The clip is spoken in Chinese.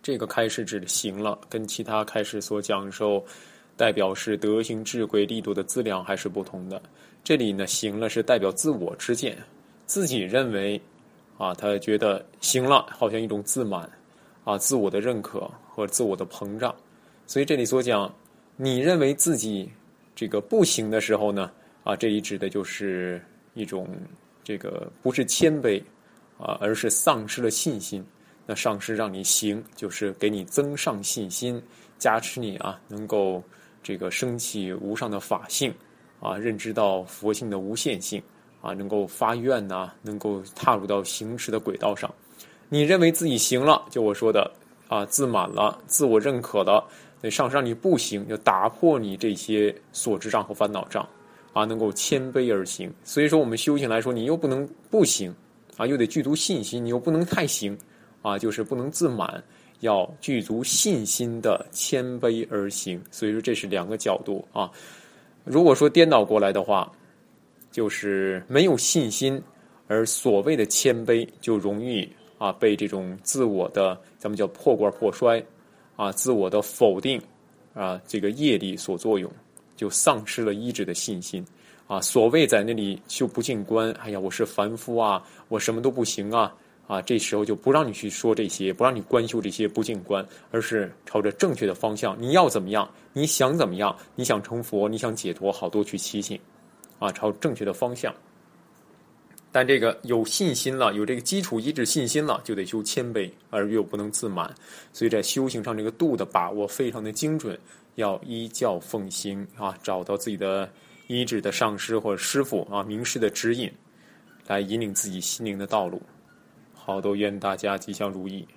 这个开示指的行了，跟其他开示所讲授代表是德行智慧力度的资粮还是不同的。这里呢，行了是代表自我之见，自己认为他觉得行了，好像一种自满自我的认可或者自我的膨胀。所以这里所讲，你认为自己这个不行的时候呢，这里指的就是一种这个不是谦卑而是丧失了信心。那上师让你行，就是给你增上信心，加持你能够这个升起无上的法性认知到佛性的无限性能够发愿能够踏入到行持的轨道上。你认为自己行了，就我说的自满了，自我认可了，那上师让你不行，就打破你这些所知障和烦恼障能够谦卑而行。所以说我们修行来说，你又不能不行又得具足信心，你又不能太行就是不能自满，要具足信心的谦卑而行。所以说这是两个角度如果说颠倒过来的话，就是没有信心，而所谓的谦卑就容易被这种自我的咱们叫破罐破摔自我的否定这个业力所作用，就丧失了医治的信心所谓在那里修不净观，哎呀我是凡夫我什么都不行这时候就不让你去说这些，不让你观修这些不净观，而是朝着正确的方向，你要怎么样，你想怎么样，你想成佛，你想解脱，好多去提醒朝正确的方向。但这个有信心了，有这个基础医治信心了，就得修谦卑，而又不能自满。所以在修行上这个度的把握非常的精准，要依教奉行找到自己的医治的上师或者师父名师的指引，来引领自己心灵的道路。好，都愿大家吉祥如意。